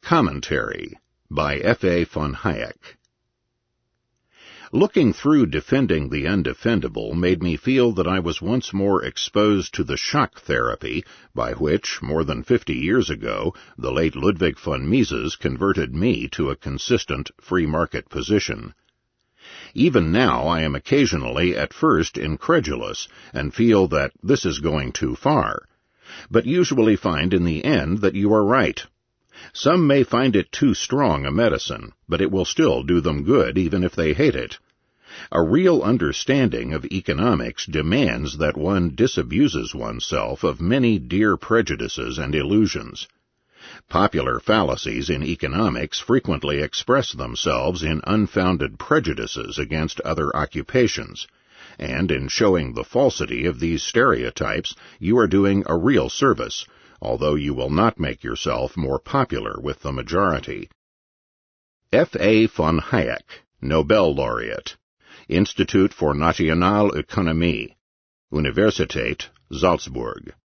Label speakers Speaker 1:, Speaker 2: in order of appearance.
Speaker 1: Commentary by F.A. von Hayek. Looking through Defending the Undefendable made me feel that I was once more exposed to the shock therapy by which, more than 50 years ago, the late Ludwig von Mises converted me to a consistent free market position. Even now I am occasionally at first incredulous and feel that this is going too far, but usually find in the end that you are right. Some may find it too strong a medicine, but it will still do them good even if they hate it. A real understanding of economics demands that one disabuses oneself of many dear prejudices and illusions. Popular fallacies in economics frequently express themselves in unfounded prejudices against other occupations, and in showing the falsity of these stereotypes you are doing a real service, although you will not make yourself more popular with the majority. F.A. von Hayek, Nobel Laureate, Institut für Nationalökonomie, Universität Salzburg.